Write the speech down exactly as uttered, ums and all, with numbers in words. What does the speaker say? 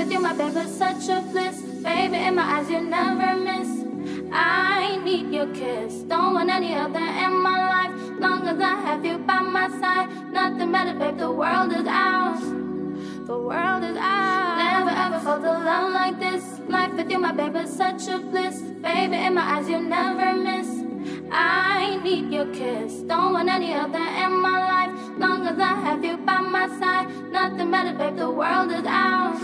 with you, my baby, such a bliss. Baby, in my eyes, you never miss. I need your kiss. Don't want any other in my life. Long as I have you by my side, nothing better, babe. The world is ours. The world is ours. Never ever felt a love like this. Life with you, my baby, such a bliss. Baby, in my eyes, you never miss. I need your kiss. Don't want any other in my life. Long as I have you by my side, nothing better, babe. The world is ours.